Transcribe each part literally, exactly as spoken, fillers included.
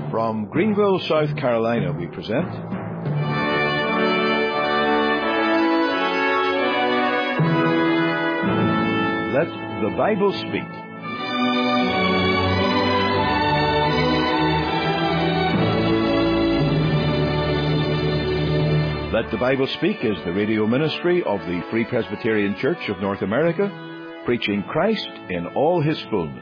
From Greenville, South Carolina, we present Let the Bible Speak. Let the Bible Speak is the radio ministry of the Free Presbyterian Church of North America, preaching Christ in all His fullness.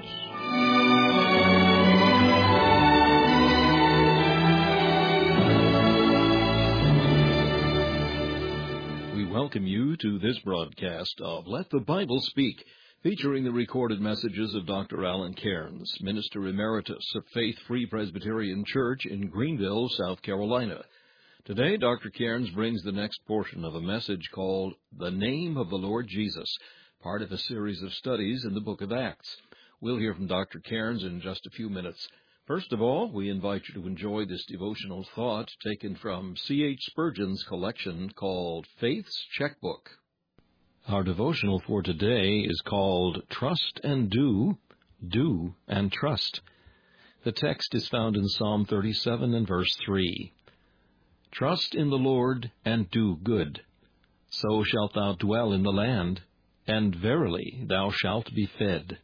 Welcome you to this broadcast of Let the Bible Speak, featuring the recorded messages of Doctor Alan Cairns, Minister Emeritus of Faith Free Presbyterian Church in Greenville, South Carolina. Today, Doctor Cairns brings the next portion of a message called The Name of the Lord Jesus, part of a series of studies in the book of Acts. We'll hear from Doctor Cairns in just a few minutes. First of all, we invite you to enjoy this devotional thought taken from C H Spurgeon's collection called Faith's Checkbook. Our devotional for today is called Trust and Do, Do and Trust. The text is found in Psalm thirty-seven and verse three. Trust in the Lord and do good, so shalt thou dwell in the land, and verily thou shalt be fed.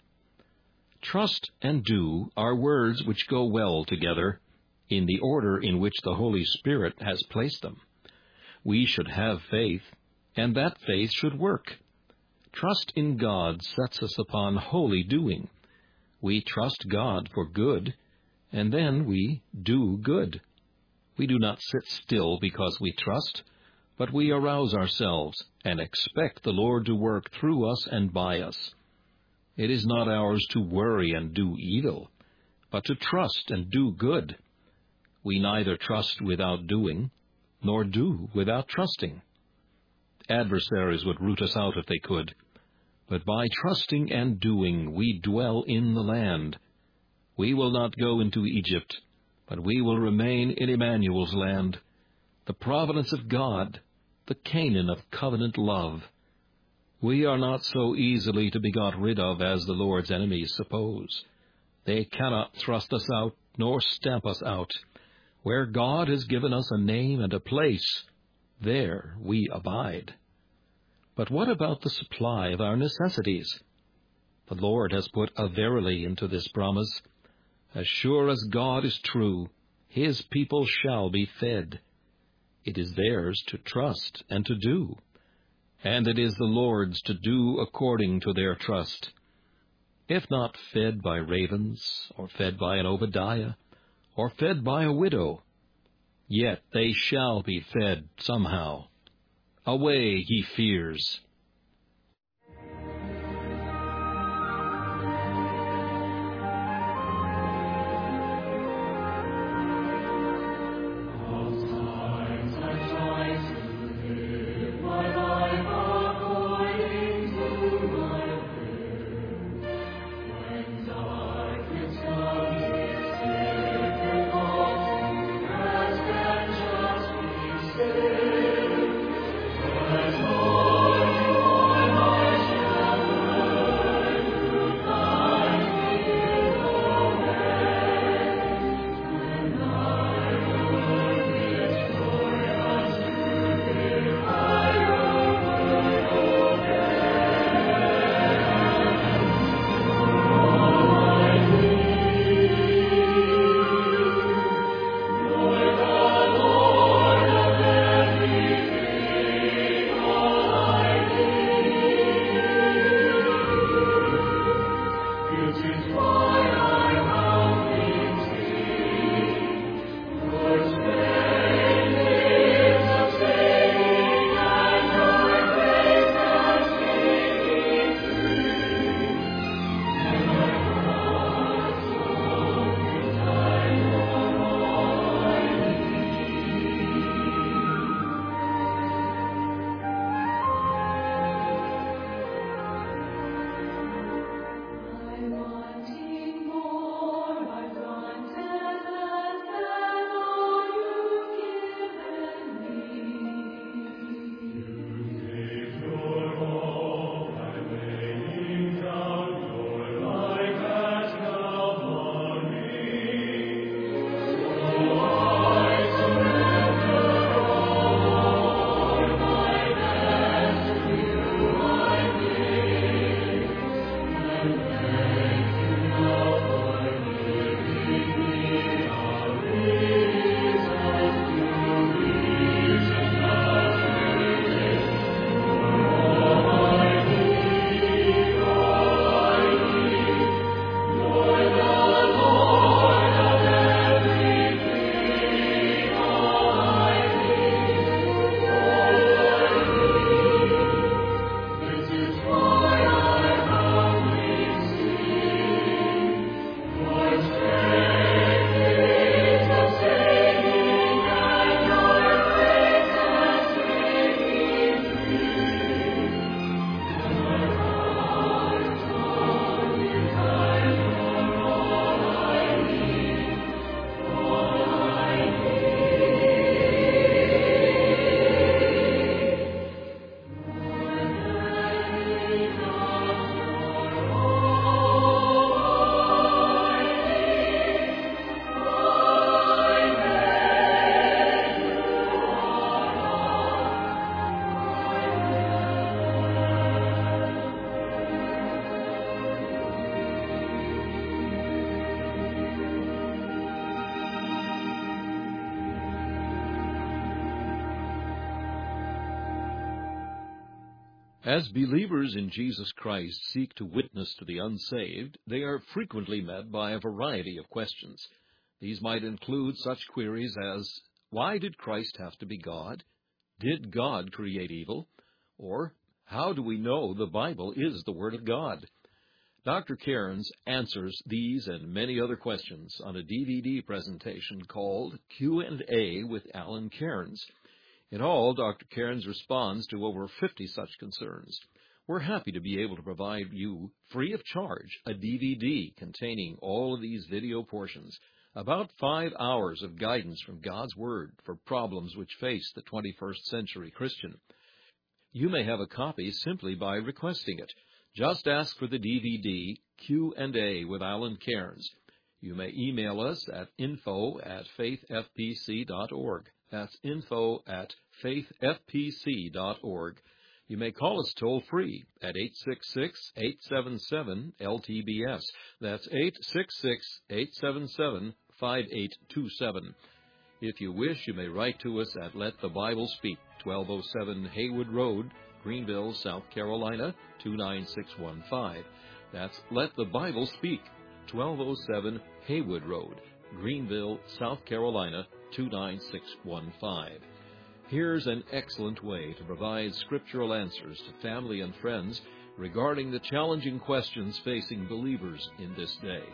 Trust and do are words which go well together in the order in which the Holy Spirit has placed them. We should have faith, and that faith should work. Trust in God sets us upon holy doing. We trust God for good, and then we do good. We do not sit still because we trust, but we arouse ourselves and expect the Lord to work through us and by us. It is not ours to worry and do evil, but to trust and do good. We neither trust without doing, nor do without trusting. Adversaries would root us out if they could, but by trusting and doing we dwell in the land. We will not go into Egypt, but we will remain in Emmanuel's land, the providence of God, the Canaan of covenant love. We are not so easily to be got rid of as the Lord's enemies suppose. They cannot thrust us out, nor stamp us out. Where God has given us a name and a place, there we abide. But what about the supply of our necessities? The Lord has put a verily into this promise. As sure as God is true, His people shall be fed. It is theirs to trust and to do, and it is the Lord's to do according to their trust. If not fed by ravens, or fed by an Obadiah, or fed by a widow, yet they shall be fed somehow. Away, ye fears! As As believers in Jesus Christ seek to witness to the unsaved, they are frequently met by a variety of questions. These might include such queries as, why did Christ have to be God? Did God create evil? Or, how do we know the Bible is the Word of God? Doctor Cairns answers these and many other questions on a D V D presentation called Q and A with Alan Cairns. In all, Doctor Cairns responds to over fifty such concerns. We're happy to be able to provide you, free of charge, a D V D containing all of these video portions, about five hours of guidance from God's Word for problems which face the twenty-first century Christian. You may have a copy simply by requesting it. Just ask for the D V D Q and A with Alan Cairns. You may email us at info at faith f p c dot org. That's info at faith f p c dot org. You may call us toll-free at eight six six, eight seven seven, L T B S. That's eight six six, eight seven seven, five eight two seven. If you wish, you may write to us at Let the Bible Speak, twelve oh seven Haywood Road, Greenville, South Carolina, two nine six one five. That's Let the Bible Speak, twelve oh seven Haywood Road, Greenville, South Carolina, two nine six one five. Here's an excellent way to provide scriptural answers to family and friends regarding the challenging questions facing believers in this day.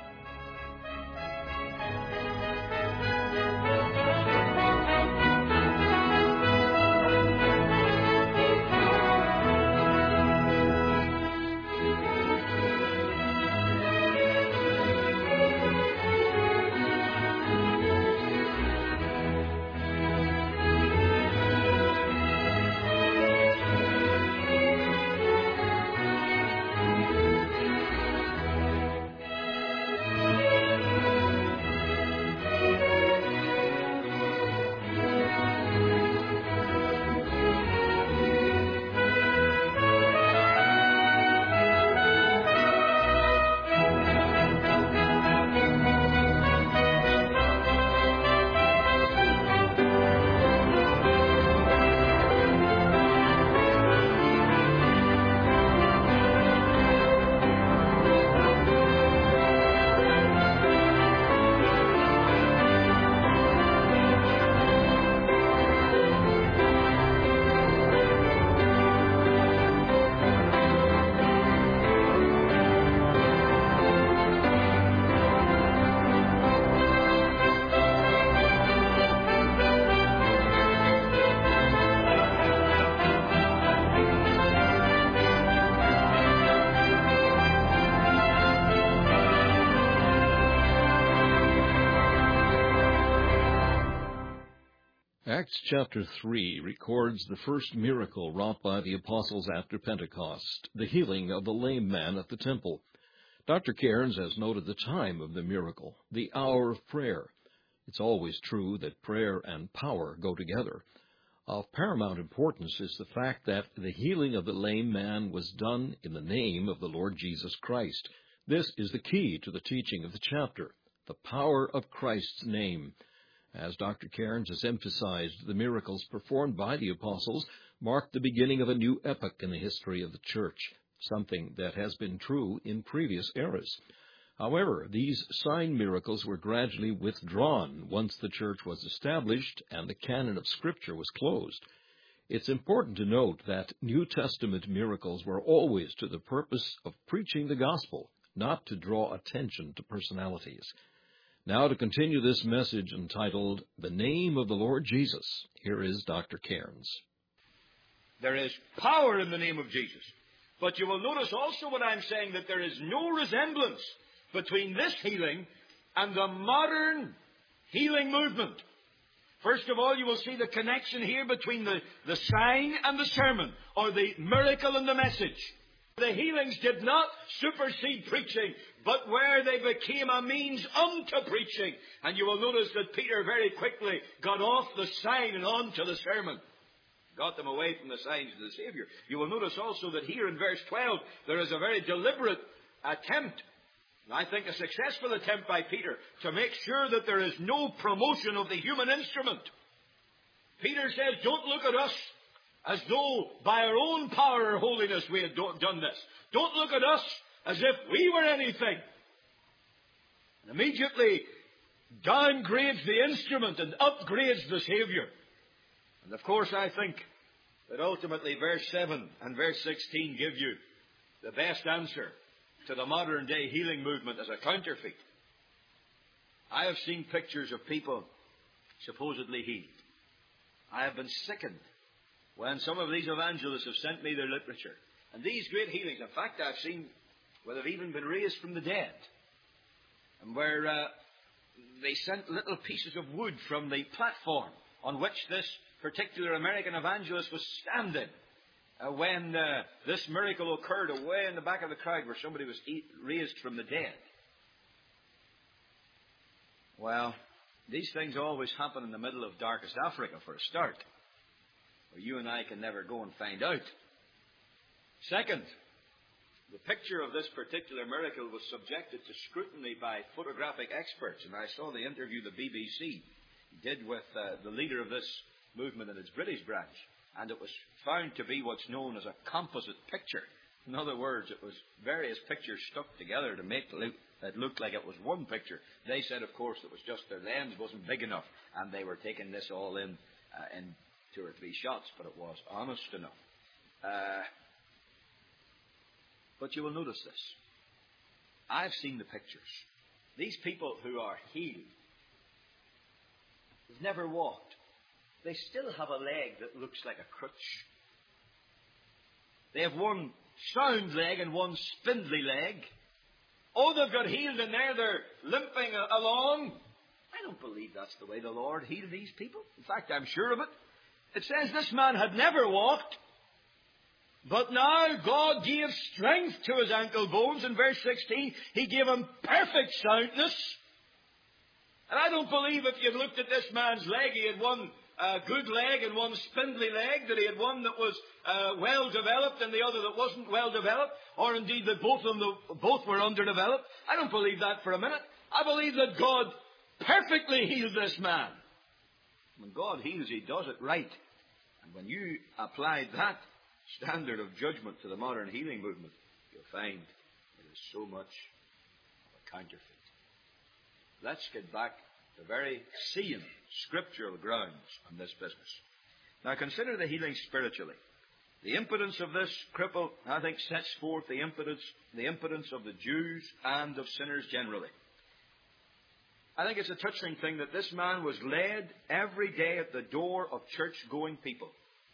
Acts chapter three records the first miracle wrought by the apostles after Pentecost, the healing of the lame man at the temple. Doctor Cairns has noted the time of the miracle, the hour of prayer. It's always true that prayer and power go together. Of paramount importance is the fact that the healing of the lame man was done in the name of the Lord Jesus Christ. This is the key to the teaching of the chapter, the power of Christ's name. As Doctor Cairns has emphasized, the miracles performed by the apostles marked the beginning of a new epoch in the history of the church, something that has been true in previous eras. However, these sign miracles were gradually withdrawn once the church was established and the canon of Scripture was closed. It's important to note that New Testament miracles were always to the purpose of preaching the gospel, not to draw attention to personalities. Now, to continue this message entitled, The Name of the Lord Jesus, here is Doctor Cairns. There is power in the name of Jesus. But you will notice also what I'm saying, that there is no resemblance between this healing and the modern healing movement. First of all, you will see the connection here between the, the sign and the sermon, or the miracle and the message. The healings did not supersede preaching, but where they became a means unto preaching. And you will notice that Peter very quickly got off the sign and on to the sermon. Got them away from the signs of the Savior. You will notice also that here in verse twelve, there is a very deliberate attempt, and I think a successful attempt by Peter, to make sure that there is no promotion of the human instrument. Peter says, don't look at us. as though by our own power or holiness we had do- done this. Don't look at us as if we were anything. And immediately downgrades the instrument and upgrades the Savior. And of course I think that ultimately verse seven and verse sixteen give you the best answer to the modern day healing movement as a counterfeit. I have seen pictures of people supposedly healed. I have been sickened when some of these evangelists have sent me their literature. And these great healings, in fact, I've seen where they've even been raised from the dead. And where uh, they sent little pieces of wood from the platform on which this particular American evangelist was standing uh, when uh, this miracle occurred away in the back of the crowd where somebody was eat, raised from the dead. Well, these things always happen in the middle of darkest Africa for a start, where you and I can never go and find out. Second, the picture of this particular miracle was subjected to scrutiny by photographic experts, and I saw the interview the B B C did with uh, the leader of this movement in its British branch, and it was found to be what's known as a composite picture. In other words, it was various pictures stuck together to make it look, it looked like it was one picture. They said, of course, it was just their lens wasn't big enough, and they were taking this all in uh, in two or three shots, but it was honest enough. Uh, but you will notice this. I've seen the pictures. These people who are healed, they've never walked. They still have a leg that looks like a crutch. They have one sound leg and one spindly leg. Oh, they've got healed and there they're limping along. I don't believe that's the way the Lord healed these people. In fact, I'm sure of it. It says this man had never walked, but now God gave strength to his ankle bones. In verse sixteen, He gave him perfect soundness. And I don't believe if you looked at this man's leg, he had one uh, good leg and one spindly leg, that he had one that was uh, well developed and the other that wasn't well developed, or indeed that both of them both were underdeveloped. I don't believe that for a minute. I believe that God perfectly healed this man. When God heals, He does it right. And when you apply that standard of judgment to the modern healing movement, you'll find it is so much of a counterfeit. Let's get back to very seeing scriptural grounds on this business. Now consider the healing spiritually. The impotence of this cripple, I think, sets forth the impotence, the impotence of the Jews and of sinners generally. I think it's a touching thing that this man was led every day at the door of church-going people.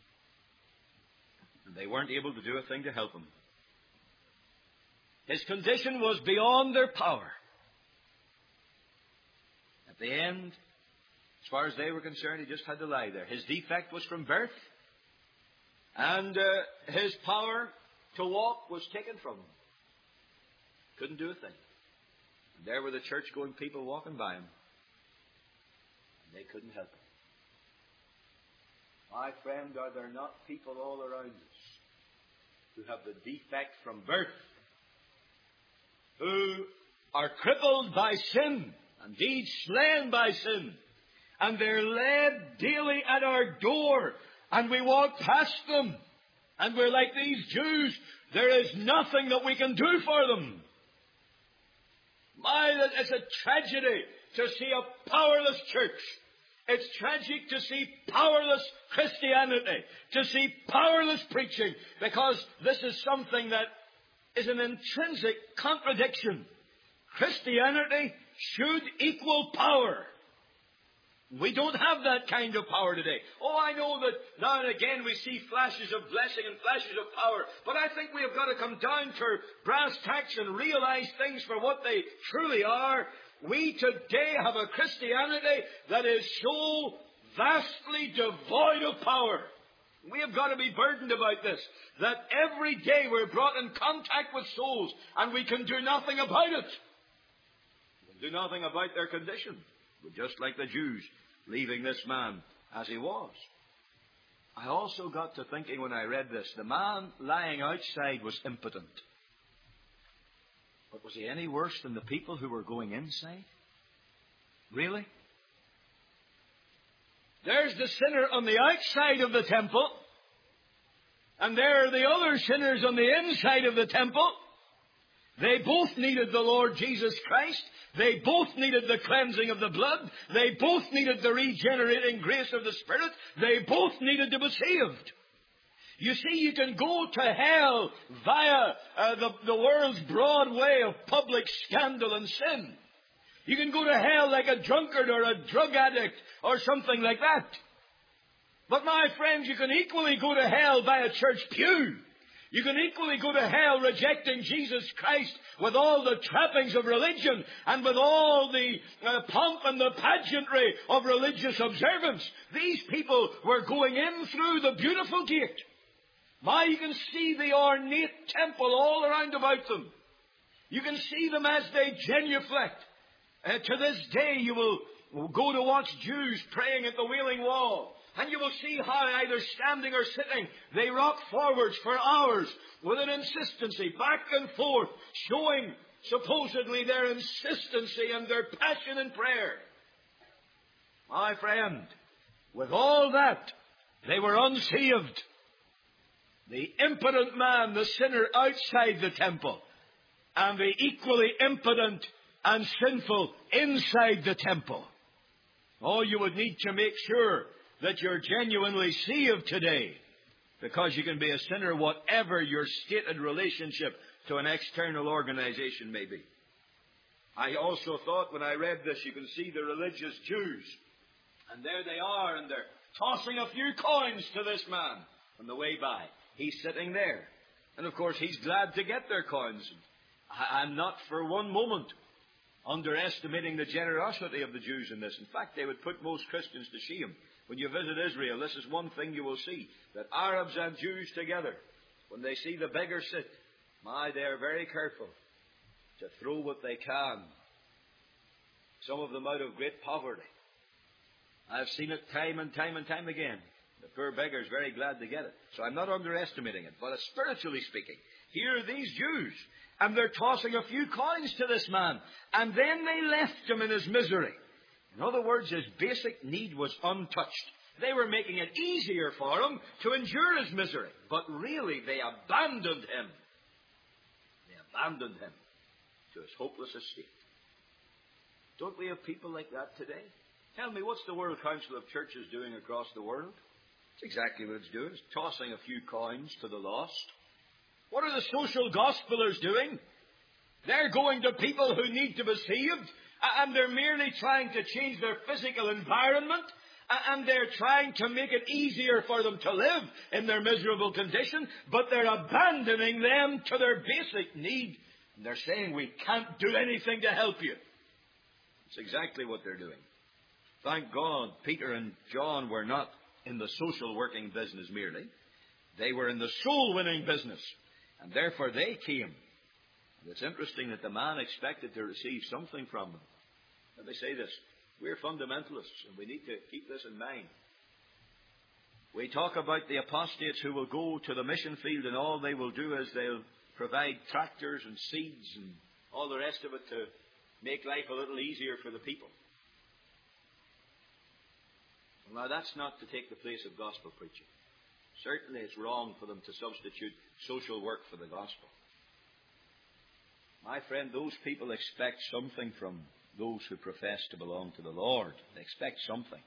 And they weren't able to do a thing to help him. His condition was beyond their power. At the end, as far as they were concerned, he just had to lie there. His defect was from birth. And uh, his power to walk was taken from him. Couldn't do a thing. And there were the church-going people walking by him. And they couldn't help him. My friend, are there not people all around us who have the defect from birth, who are crippled by sin, indeed slain by sin, and they're led daily at our door, and we walk past them, and we're like these Jews, there is nothing that we can do for them. My, it's a tragedy to see a powerless church. It's tragic to see powerless Christianity, to see powerless preaching, because this is something that is an intrinsic contradiction. Christianity should equal power. We don't have that kind of power today. Oh, I know that now and again we see flashes of blessing and flashes of power, but I think we have got to come down to brass tacks and realize things for what they truly are. We today have a Christianity that is so vastly devoid of power. We have got to be burdened about this, that every day we're brought in contact with souls and we can do nothing about it. We can do nothing about their condition. We're just like the Jews, leaving this man as he was. I also got to thinking when I read this, the man lying outside was impotent. But was he any worse than the people who were going inside? Really? There's the sinner on the outside of the temple, And there are the other sinners on the inside of the temple. They both needed the Lord Jesus Christ. They both needed the cleansing of the blood. They both needed the regenerating grace of the Spirit. They both needed to be saved. You see, you can go to hell via uh, the, the world's broad way of public scandal and sin. You can go to hell like a drunkard or a drug addict or something like that. But my friends, you can equally go to hell by a church pew. You can equally go to hell rejecting Jesus Christ with all the trappings of religion and with all the uh, pomp and the pageantry of religious observance. These people were going in through the beautiful gate. My, you can see the ornate temple all around about them. You can see them as they genuflect. Uh, to this day you will go to watch Jews praying at the Wailing Wall. And you will see how, either standing or sitting, they rock forwards for hours with an insistency, back and forth, showing supposedly their insistency and their passion in prayer. My friend, with all that, they were unsaved. The impotent man, the sinner outside the temple, and the equally impotent and sinful inside the temple. Oh, you would need to make sure that you're genuinely saved today, because you can be a sinner whatever your stated relationship to an external organization may be. I also thought when I read this, you can see the religious Jews, and there they are, and they're tossing a few coins to this man on the way by. He's sitting there, and of course he's glad to get their coins. I'm not for one moment underestimating the generosity of the Jews in this. In fact, they would put most Christians to shame. When you visit Israel, this is one thing you will see, that Arabs and Jews together, when they see the beggar sit, my, they are very careful to throw what they can, some of them out of great poverty. I've seen it time and time and time again. The poor beggar is very glad to get it. So I'm not underestimating it. But spiritually speaking, here are these Jews, and they're tossing a few coins to this man, and then they left him in his misery. In other words, his basic need was untouched. They were making it easier for him to endure his misery. But really, they abandoned him. They abandoned him to his hopeless estate. Don't we have people like that today? Tell me, what's the World Council of Churches doing across the world? It's exactly what it's doing. It's tossing a few coins to the lost. What are the social gospelers doing? They're going to people who need to be saved, and they're merely trying to change their physical environment, and they're trying to make it easier for them to live in their miserable condition, but they're abandoning them to their basic need. And they're saying, we can't do anything to help you. It's exactly what they're doing. Thank God Peter and John were not in the social working business merely. They were in the soul-winning business, and therefore they came. And it's interesting that the man expected to receive something from them. Let me say this. We're fundamentalists, and we need to keep this in mind. We talk about the apostates who will go to the mission field, and all they will do is they'll provide tractors and seeds and all the rest of it to make life a little easier for the people. Now, that's not to take the place of gospel preaching. Certainly it's wrong for them to substitute social work for the gospel. My friend, those people expect something from those who profess to belong to the Lord. They expect something.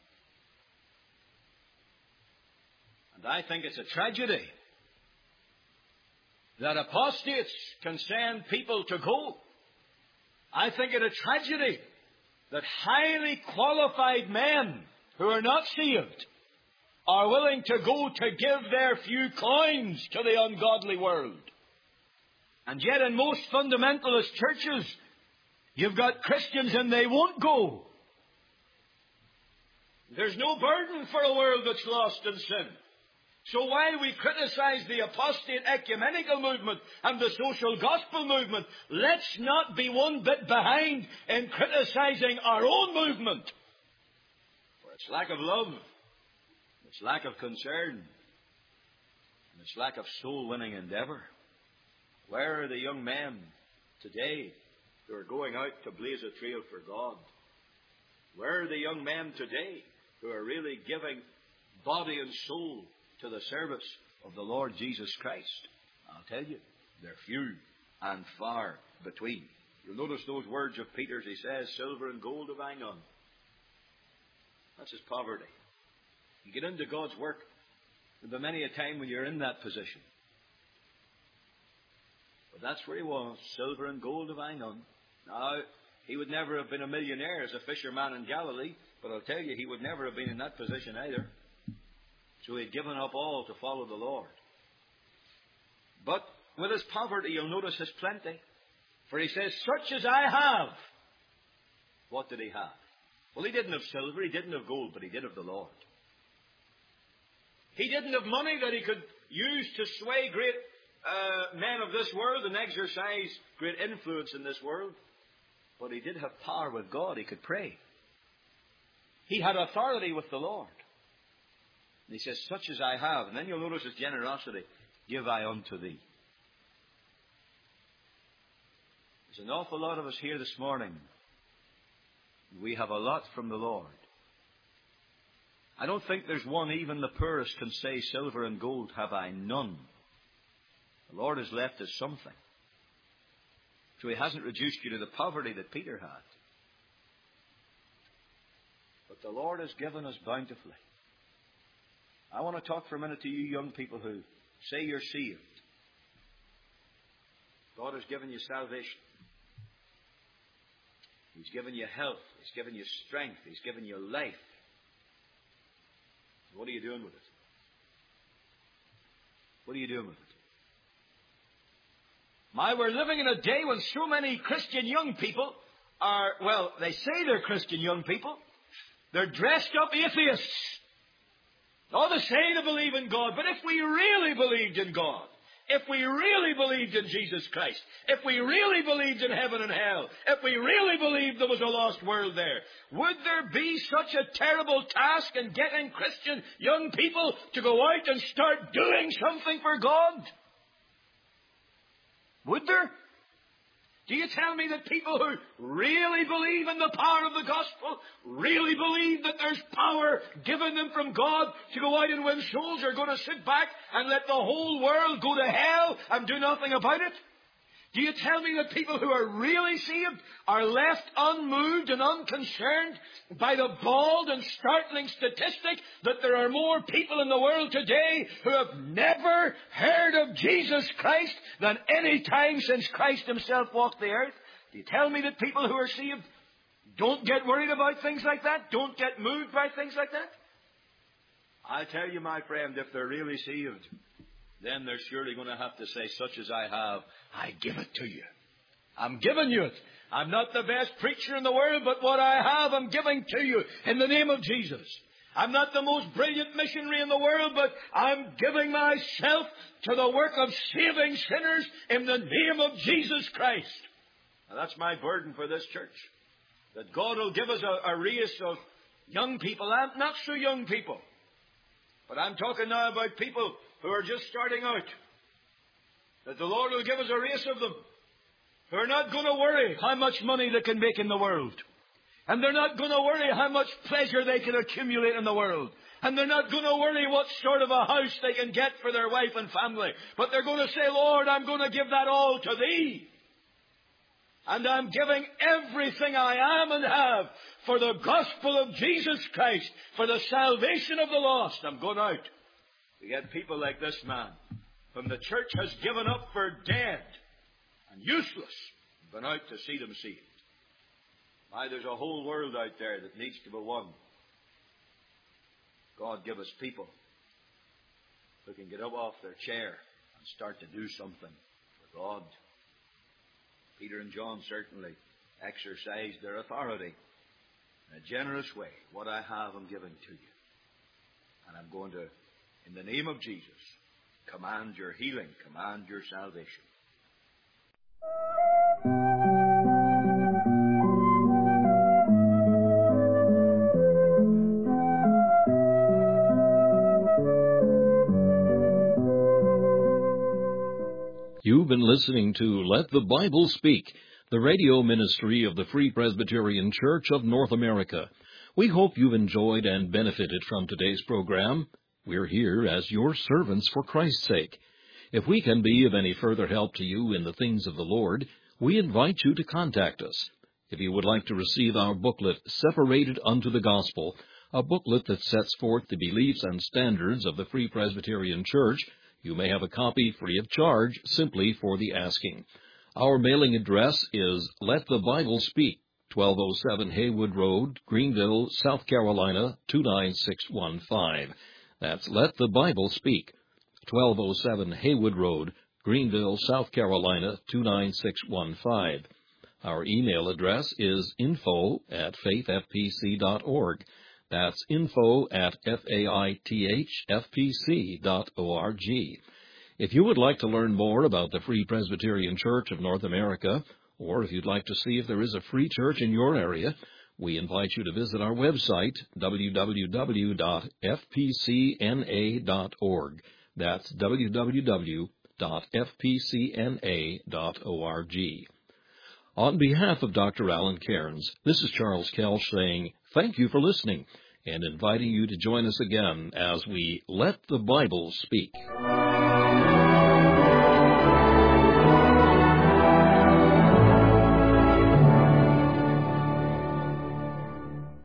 And I think it's a tragedy that apostates can send people to go. I think it a tragedy that highly qualified men who are not saved are willing to go to give their few coins to the ungodly world. And yet in most fundamentalist churches, you've got Christians and they won't go. There's no burden for a world that's lost in sin. So while we criticize the apostate ecumenical movement and the social gospel movement, let's not be one bit behind in criticizing our own movement for its lack of love, its lack of concern, and its lack of soul-winning endeavor. Where are the young men today who are going out to blaze a trail for God? Where are the young men today who are really giving body and soul to the service of the Lord Jesus Christ, I'll tell you, they're few and far between. You'll notice those words of Peter's. He says, silver and gold have I none. That's his poverty. You get into God's work, there'll be many a time when you're in that position. But that's where he was. Silver and gold have I none. Now, he would never have been a millionaire as a fisherman in Galilee, but I'll tell you, he would never have been in that position either. So he had given up all to follow the Lord. But with his poverty, you'll notice his plenty. For he says, such as I have. What did he have? Well, he didn't have silver, he didn't have gold, but he did have the Lord. He didn't have money that he could use to sway great uh, men of this world and exercise great influence in this world. But he did have power with God. He could pray. He had authority with the Lord. And he says, such as I have. And then you'll notice his generosity. Give I unto thee. There's an awful lot of us here this morning. We have a lot from the Lord. I don't think there's one, even the poorest, can say, silver and gold have I none. The Lord has left us something. So he hasn't reduced you to the poverty that Peter had. But the Lord has given us bountifully. I want to talk for a minute to you young people who say you're saved. God has given you salvation. He's given you health. He's given you strength. He's given you life. What are you doing with it? What are you doing with it? My, we're living in a day when so many Christian young people are, well, they say they're Christian young people. They're dressed up atheists. Oh, they say they believe in God, but if we really believed in God, if we really believed in Jesus Christ, if we really believed in heaven and hell, if we really believed there was a lost world there, would there be such a terrible task in getting Christian young people to go out and start doing something for God? Would there? Do you tell me that people who really believe in the power of the gospel, really believe that there's power given them from God to go out and win souls, are going to sit back and let the whole world go to hell and do nothing about it? Do you tell me that people who are really saved are left unmoved and unconcerned by the bald and startling statistic that there are more people in the world today who have never heard of Jesus Christ than any time since Christ himself walked the earth? Do you tell me that people who are saved don't get worried about things like that? Don't get moved by things like that? I tell you, my friend, if they're really saved, then they're surely going to have to say, such as I have, I give it to you. I'm giving you it. I'm not the best preacher in the world, but what I have, I'm giving to you in the name of Jesus. I'm not the most brilliant missionary in the world, but I'm giving myself to the work of saving sinners in the name of Jesus Christ. Now, that's my burden for this church. That God will give us a, a race of young people, and not so young people. But I'm talking now about people who are just starting out. That the Lord will give us a race of them who are not going to worry how much money they can make in the world. And they're not going to worry how much pleasure they can accumulate in the world. And they're not going to worry what sort of a house they can get for their wife and family. But they're going to say, Lord, I'm going to give that all to Thee. And I'm giving everything I am and have for the gospel of Jesus Christ, for the salvation of the lost. I'm going out. We get people like this man, whom the church has given up for dead and useless, gone out to see them saved. Why, there's a whole world out there that needs to be won. God give us people who can get up off their chair and start to do something for God. Peter and John certainly exercised their authority in a generous way. What I have, I'm giving to you. And I'm going to, in the name of Jesus, command your healing, command your salvation. You've been listening to Let the Bible Speak, the radio ministry of the Free Presbyterian Church of North America. We hope you've enjoyed and benefited from today's program. We're here as your servants for Christ's sake. If we can be of any further help to you in the things of the Lord, we invite you to contact us. If you would like to receive our booklet, Separated Unto the Gospel, a booklet that sets forth the beliefs and standards of the Free Presbyterian Church, you may have a copy free of charge simply for the asking. Our mailing address is Let the Bible Speak, twelve oh seven Haywood Road, Greenville, South Carolina, two nine six one five. That's Let the Bible Speak, twelve oh seven Haywood Road, Greenville, South Carolina, two nine six one five. Our email address is info at faith f p c dot org. That's info at faithfpc dot org. If you would like to learn more about the Free Presbyterian Church of North America, or if you'd like to see if there is a free church in your area, we invite you to visit our website, w w w dot f p c n a dot org. That's w w w dot f p c n a dot org. On behalf of Doctor Alan Cairns, this is Charles Kelch saying thank you for listening and inviting you to join us again as we Let the Bible Speak.